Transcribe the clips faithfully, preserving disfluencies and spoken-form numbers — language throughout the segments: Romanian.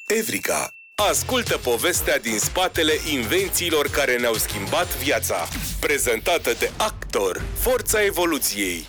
Evrica. Ascultă povestea din spatele invențiilor care ne-au schimbat viața. Prezentată de Actor, forța evoluției.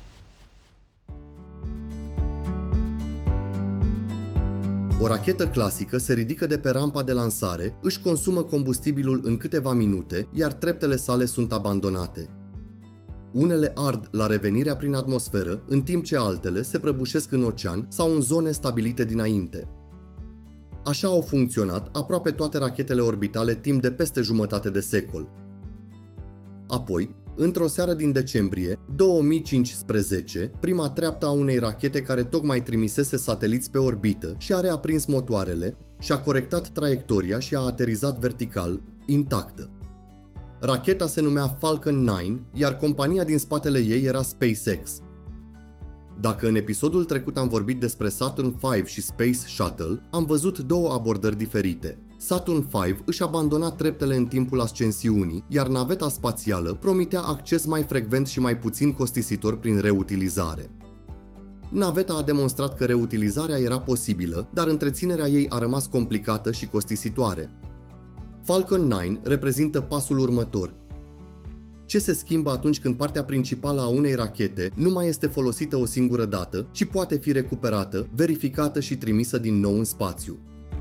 O rachetă clasică se ridică de pe rampa de lansare, își consumă combustibilul în câteva minute, iar treptele sale sunt abandonate. Unele ard la revenirea prin atmosferă, în timp ce altele se prăbușesc în ocean sau în zone stabilite dinainte. Așa au funcționat aproape toate rachetele orbitale timp de peste jumătate de secol. Apoi, într-o seară din decembrie două mii cincisprezece, prima treaptă a unei rachete care tocmai trimisese sateliți pe orbită și a reaprins motoarele, și-a corectat traiectoria și a aterizat vertical, intactă. Racheta se numea Falcon nouă, iar compania din spatele ei era SpaceX. Dacă în episodul trecut am vorbit despre Saturn cinci și Space Shuttle, am văzut două abordări diferite. Saturn cinci își abandona treptele în timpul ascensiunii, iar naveta spațială promitea acces mai frecvent și mai puțin costisitor prin reutilizare. Naveta a demonstrat că reutilizarea era posibilă, dar întreținerea ei a rămas complicată și costisitoare. Falcon nouă reprezintă pasul următor. Ce se schimbă atunci când partea principală a unei rachete nu mai este folosită o singură dată, ci poate fi recuperată, verificată și trimisă din nou în spațiu?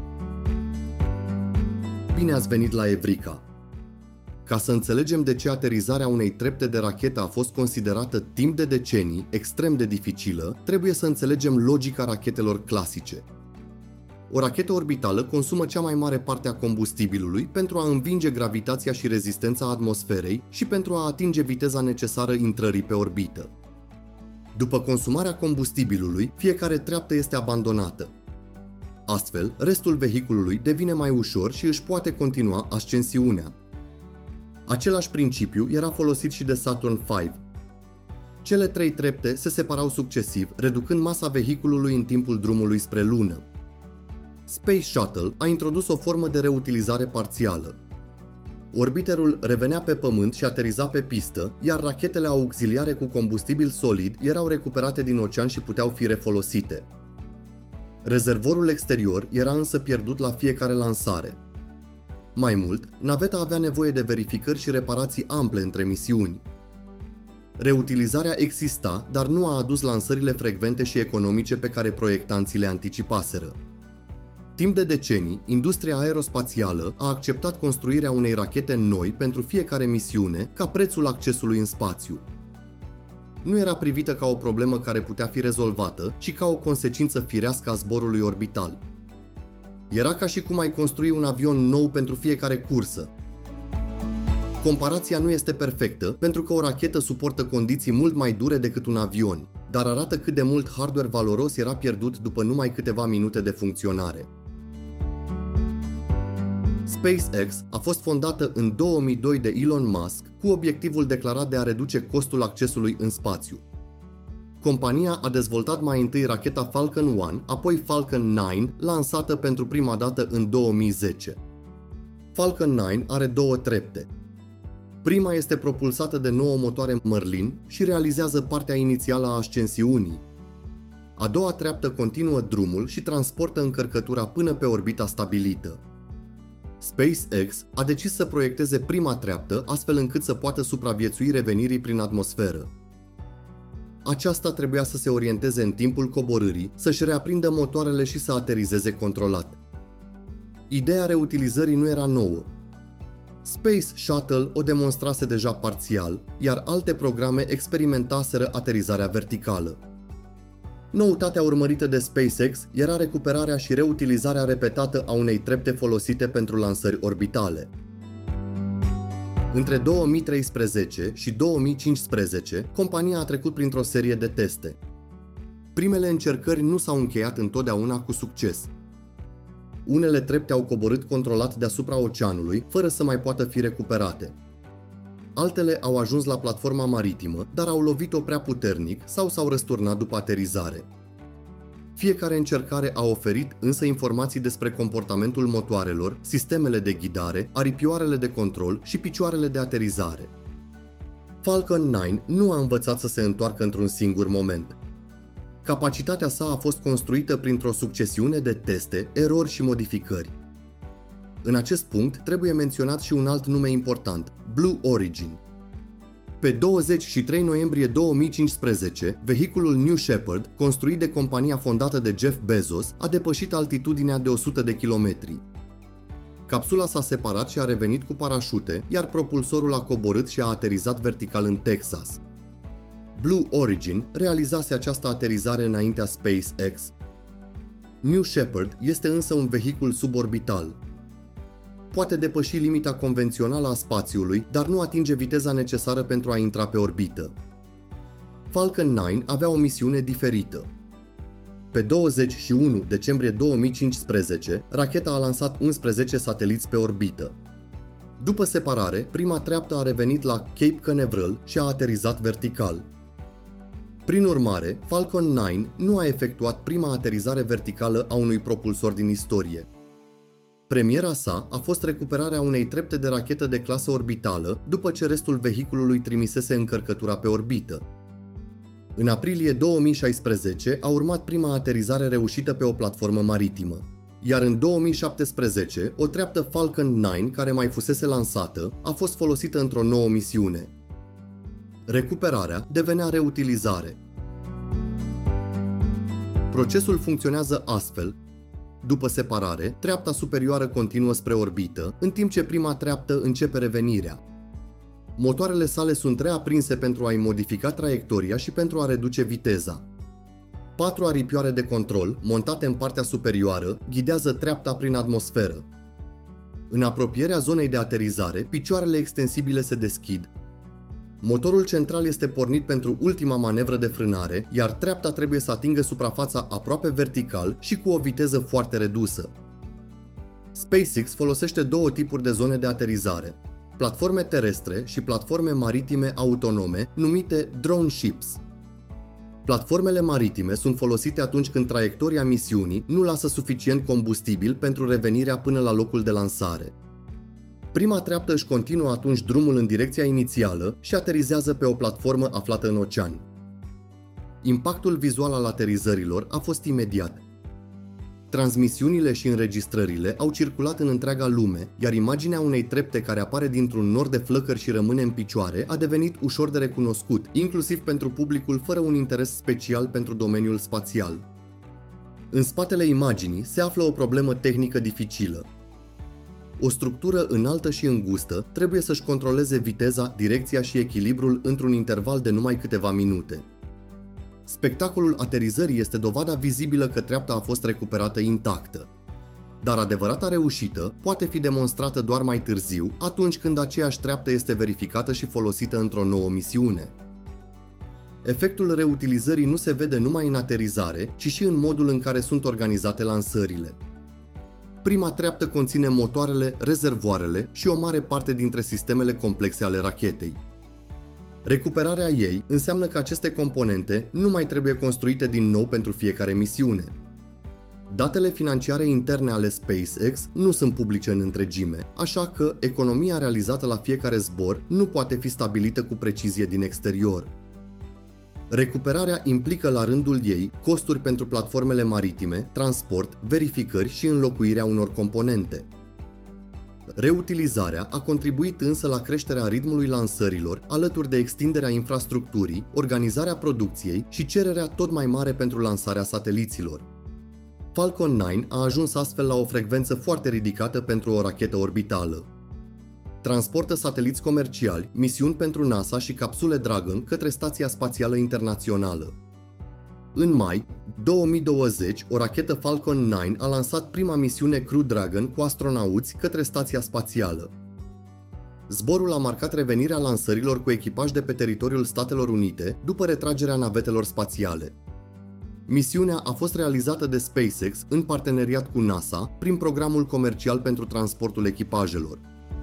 Bine ați venit la Evrica! Ca să înțelegem de ce aterizarea unei trepte de rachetă a fost considerată timp de decenii extrem de dificilă, trebuie să înțelegem logica rachetelor clasice. O rachetă orbitală consumă cea mai mare parte a combustibilului pentru a învinge gravitația și rezistența atmosferei și pentru a atinge viteza necesară intrării pe orbită. După consumarea combustibilului, fiecare treaptă este abandonată. Astfel, restul vehiculului devine mai ușor și își poate continua ascensiunea. Același principiu era folosit și de Saturn cinci. Cele trei trepte se separau succesiv, reducând masa vehiculului în timpul drumului spre lună. Space Shuttle a introdus o formă de reutilizare parțială. Orbiterul revenea pe pământ și ateriza pe pistă, iar rachetele auxiliare cu combustibil solid erau recuperate din ocean și puteau fi refolosite. Rezervorul exterior era însă pierdut la fiecare lansare. Mai mult, naveta avea nevoie de verificări și reparații ample între misiuni. Reutilizarea exista, dar nu a adus lansările frecvente și economice pe care proiectanții le anticipaseră. Timp de decenii, industria aerospațială a acceptat construirea unei rachete noi pentru fiecare misiune ca prețul accesului în spațiu. Nu era privită ca o problemă care putea fi rezolvată, ci ca o consecință firească a zborului orbital. Era ca și cum ai construi un avion nou pentru fiecare cursă. Comparația nu este perfectă, pentru că o rachetă suportă condiții mult mai dure decât un avion, dar arată cât de mult hardware valoros era pierdut după numai câteva minute de funcționare. SpaceX a fost fondată în două mii doi de Elon Musk cu obiectivul declarat de a reduce costul accesului în spațiu. Compania a dezvoltat mai întâi racheta Falcon unu, apoi Falcon nouă, lansată pentru prima dată în două mii zece. Falcon nouă are două trepte. Prima este propulsată de nouă motoare Merlin și realizează partea inițială a ascensiunii. A doua treaptă continuă drumul și transportă încărcătura până pe orbita stabilită. SpaceX a decis să proiecteze prima treaptă astfel încât să poată supraviețui revenirii prin atmosferă. Aceasta trebuia să se orienteze în timpul coborârii, să-și reaprindă motoarele și să aterizeze controlat. Ideea reutilizării nu era nouă. Space Shuttle o demonstrase deja parțial, iar alte programe experimentaseră aterizarea verticală. Noutatea urmărită de SpaceX era recuperarea și reutilizarea repetată a unei trepte folosite pentru lansări orbitale. Între două mii treisprezece și două mii cincisprezece, compania a trecut printr-o serie de teste. Primele încercări nu s-au încheiat întotdeauna cu succes. Unele trepte au coborât controlat deasupra oceanului, fără să mai poată fi recuperate. Altele au ajuns la platforma maritimă, dar au lovit-o prea puternic sau s-au răsturnat după aterizare. Fiecare încercare a oferit însă informații despre comportamentul motoarelor, sistemele de ghidare, aripioarele de control și picioarele de aterizare. Falcon nouă nu a învățat să se întoarcă într-un singur moment. Capacitatea sa a fost construită printr-o succesiune de teste, erori și modificări. În acest punct trebuie menționat și un alt nume important, Blue Origin. Pe douăzeci și trei noiembrie două mii cincisprezece, vehiculul New Shepard, construit de compania fondată de Jeff Bezos, a depășit altitudinea de o sută de kilometri. Capsula s-a separat și a revenit cu parașute, iar propulsorul a coborât și a aterizat vertical în Texas. Blue Origin realizase această aterizare înaintea SpaceX. New Shepard este însă un vehicul suborbital. Poate depăși limita convențională a spațiului, dar nu atinge viteza necesară pentru a intra pe orbită. Falcon nouă avea o misiune diferită. Pe douăzeci și unu decembrie două mii cincisprezece, racheta a lansat unsprezece sateliți pe orbită. După separare, prima treaptă a revenit la Cape Canaveral și a aterizat vertical. Prin urmare, Falcon nouă nu a efectuat prima aterizare verticală a unui propulsor din istorie. Premiera sa a fost recuperarea unei trepte de rachetă de clasă orbitală după ce restul vehiculului trimisese încărcătura pe orbită. În aprilie două mii șaisprezece a urmat prima aterizare reușită pe o platformă maritimă, iar în două mii șaptesprezece o treaptă Falcon nouă care mai fusese lansată a fost folosită într-o nouă misiune. Recuperarea devenea reutilizare. Procesul funcționează astfel. După separare, treapta superioară continuă spre orbită, în timp ce prima treaptă începe revenirea. Motoarele sale sunt reaprinse pentru a-i modifica traiectoria și pentru a reduce viteza. Patru aripioare de control, montate în partea superioară, ghidează treapta prin atmosferă. În apropierea zonei de aterizare, picioarele extensibile se deschid. Motorul central este pornit pentru ultima manevră de frânare, iar treapta trebuie să atingă suprafața aproape vertical și cu o viteză foarte redusă. SpaceX folosește două tipuri de zone de aterizare: platforme terestre și platforme maritime autonome, numite drone ships. Platformele maritime sunt folosite atunci când traiectoria misiunii nu lasă suficient combustibil pentru revenirea până la locul de lansare. Prima treaptă își continuă atunci drumul în direcția inițială și aterizează pe o platformă aflată în ocean. Impactul vizual al aterizărilor a fost imediat. Transmisiunile și înregistrările au circulat în întreaga lume, iar imaginea unei trepte care apare dintr-un nor de flăcări și rămâne în picioare a devenit ușor de recunoscut, inclusiv pentru publicul fără un interes special pentru domeniul spațial. În spatele imaginii se află o problemă tehnică dificilă. O structură înaltă și îngustă trebuie să-și controleze viteza, direcția și echilibrul într-un interval de numai câteva minute. Spectacolul aterizării este dovada vizibilă că treapta a fost recuperată intactă. Dar adevărata reușită poate fi demonstrată doar mai târziu, atunci când aceeași treaptă este verificată și folosită într-o nouă misiune. Efectul reutilizării nu se vede numai în aterizare, ci și în modul în care sunt organizate lansările. Prima treaptă conține motoarele, rezervoarele și o mare parte dintre sistemele complexe ale rachetei. Recuperarea ei înseamnă că aceste componente nu mai trebuie construite din nou pentru fiecare misiune. Datele financiare interne ale SpaceX nu sunt publice în întregime, așa că economia realizată la fiecare zbor nu poate fi stabilită cu precizie din exterior. Recuperarea implică la rândul ei costuri pentru platformele maritime, transport, verificări și înlocuirea unor componente. Reutilizarea a contribuit însă la creșterea ritmului lansărilor, alături de extinderea infrastructurii, organizarea producției și cererea tot mai mare pentru lansarea sateliților. Falcon nouă a ajuns astfel la o frecvență foarte ridicată pentru o rachetă orbitală. Transportă sateliți comerciali, misiuni pentru NASA și capsule Dragon către Stația Spațială Internațională. În mai două mii douăzeci, o rachetă Falcon nouă a lansat prima misiune Crew Dragon cu astronauți către Stația Spațială. Zborul a marcat revenirea lansărilor cu echipaj de pe teritoriul Statelor Unite după retragerea navetelor spațiale. Misiunea a fost realizată de SpaceX în parteneriat cu NASA prin programul comercial pentru transportul echipajelor.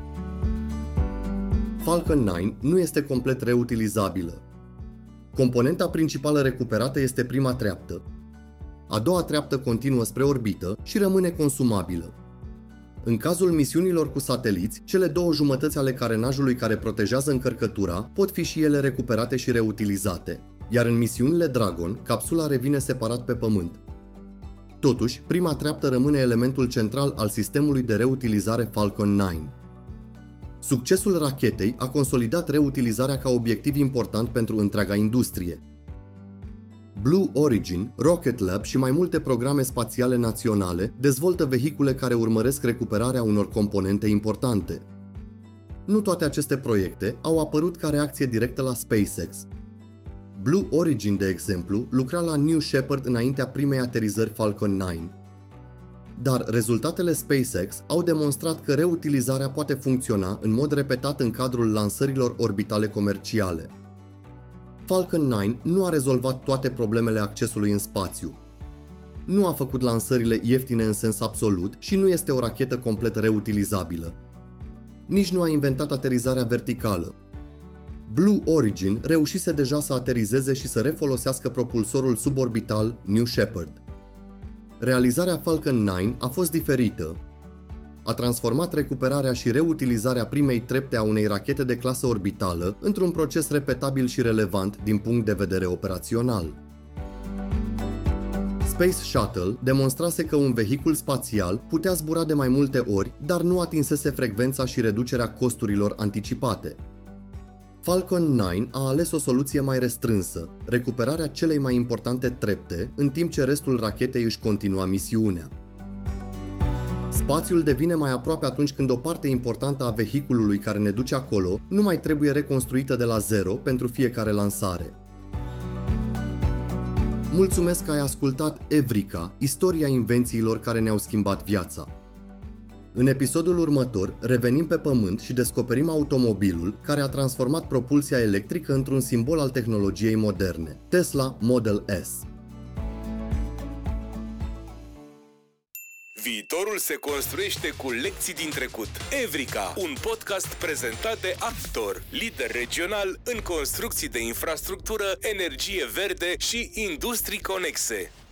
Falcon nouă nu este complet reutilizabilă. Componenta principală recuperată este prima treaptă. A doua treaptă continuă spre orbită și rămâne consumabilă. În cazul misiunilor cu sateliți, cele două jumătăți ale carenajului care protejează încărcătura pot fi și ele recuperate și reutilizate. iar în misiunile Dragon, capsula revine separat pe Pământ. Totuși, prima treaptă rămâne elementul central al sistemului de reutilizare Falcon nouă. Succesul rachetei a consolidat reutilizarea ca obiectiv important pentru întreaga industrie. Blue Origin, Rocket Lab și mai multe programe spațiale naționale dezvoltă vehicule care urmăresc recuperarea unor componente importante. Nu toate aceste proiecte au apărut ca reacție directă la SpaceX. Blue Origin, de exemplu, lucra la New Shepard înaintea primei aterizări Falcon nouă. Dar rezultatele SpaceX au demonstrat că reutilizarea poate funcționa în mod repetat în cadrul lansărilor orbitale comerciale. Falcon nouă nu a rezolvat toate problemele accesului în spațiu. Nu a făcut lansările ieftine în sens absolut și nu este o rachetă complet reutilizabilă. Nici nu a inventat aterizarea verticală. Blue Origin reușise deja să aterizeze și să refolosească propulsorul suborbital New Shepard. Realizarea Falcon nouă a fost diferită. A transformat recuperarea și reutilizarea primei trepte a unei rachete de clasă orbitală într-un proces repetabil și relevant din punct de vedere operațional. Space Shuttle demonstrase că un vehicul spațial putea zbura de mai multe ori, dar nu atinsese frecvența și reducerea costurilor anticipate. Falcon nouă a ales o soluție mai restrânsă, recuperarea celei mai importante trepte, în timp ce restul rachetei își continua misiunea. Spațiul devine mai aproape atunci când o parte importantă a vehiculului care ne duce acolo nu mai trebuie reconstruită de la zero pentru fiecare lansare. Mulțumesc că ai ascultat Evrika, istoria invențiilor care ne-au schimbat viața. În episodul următor, revenim pe Pământ și descoperim automobilul care a transformat propulsia electrică într-un simbol al tehnologiei moderne, Tesla Model S. Viitorul se construiește cu lecții din trecut. Evrika, un podcast prezentat de Actor, lider regional în construcții de infrastructură, energie verde și industrii conexe.